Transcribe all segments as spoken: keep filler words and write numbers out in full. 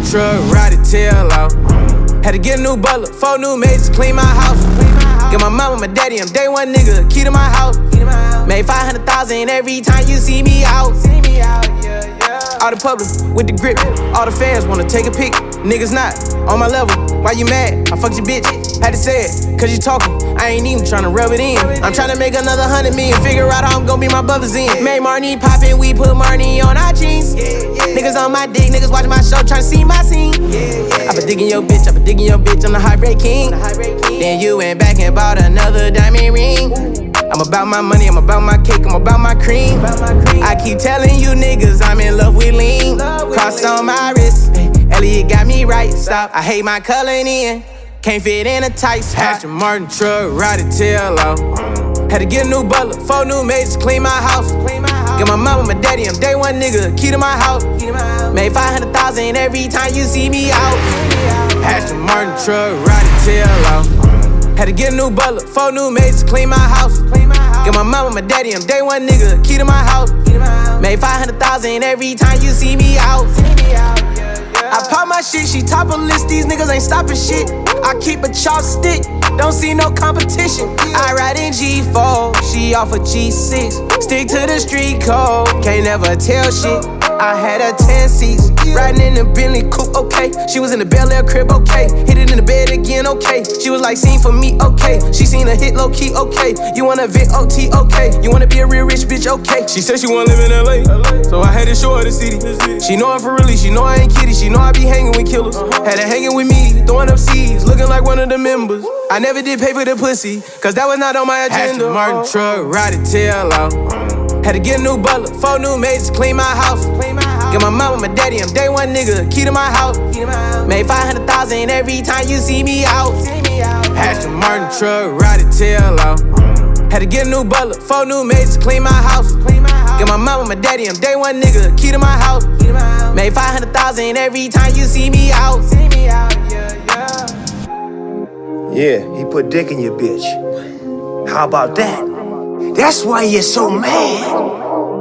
truck, ride it tail out. Had to get a new butler, four new maids to clean my house. Get my mama, my daddy, I'm day one nigga, key to my house. Made five hundred thousand every time you see me out. All the public with the grip, all the fans wanna take a pic. Niggas not on my level, why you mad? I fucked your bitch, had to say it, cause you talking. I ain't even tryna rub it in. I'm tryna make another hundred million, figure out how I'm gonna be my brothers in. Made Marnie poppin', we put Marnie on our jeans. Niggas on my dick, niggas watching my show, tryna see my scene. I been digging your bitch, I been digging your bitch, I'm the heartbreak king. Then you went back and bought another diamond ring. I'm about my money, I'm about my cake, I'm about my cream. I keep telling you niggas I'm in love with lean. Cross on my wrist, Elliot got me right, stop. I hate my coloring in, can't fit in a tight spot. Aston Martin truck, ride it tail out. Had to get a new butler, four new maids to clean my house. Get my mama, my daddy, I'm day one nigga, key to my house. Made five hundred thousand every time you see me out. Aston Martin truck, ride it tail out. Had to get a new butler, four new maids to clean my house. Get my mama, my daddy, I'm day one nigga, key to my house. Made five hundred thousand every time you see me out. I pop my shit, she top of list, these niggas ain't stopping shit. I keep a chopstick, don't see no competition. I ride in G four, she off a G six. Stick to the street code, can't never tell shit. I had her ten seats, riding in the Bentley coupe, okay. She was in the Bel Air crib, okay. Hit it in the bed again, okay. She was like, seen for me, okay. She seen a hit low key, okay. You wanna Vic O T, okay. You wanna be a real rich bitch, okay. She said she wanna live in L A, so I had to show her the city. She know I'm for really, she know I ain't kidding. She know I be hanging with killers. Had her hanging with me, throwing up seeds, looking like one of the members. I never did pay for the pussy, cause that was not on my agenda. Aston Martin truck, ride it tail out. Had to get a new butler, four new maids to clean my house. Get my mama, my daddy, I'm day one nigga, key to my house. Made five hundred thousand every time you see me out. Aston Martin truck, ride it tail out. Had to get a new butler, four new maids to clean my house. Get my mama, my daddy, I'm day one nigga, key to my house. Made five hundred thousand every time you see me out. Yeah, he put dick in your bitch. How about that? That's why you're so mad.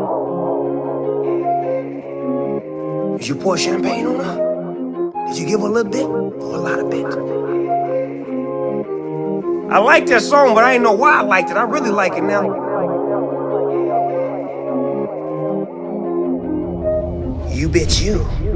Did you pour champagne on her? Did you give her a little bit or a lot of bit? I like that song, but I ain't know why I liked it. I really like it now. You bitch you.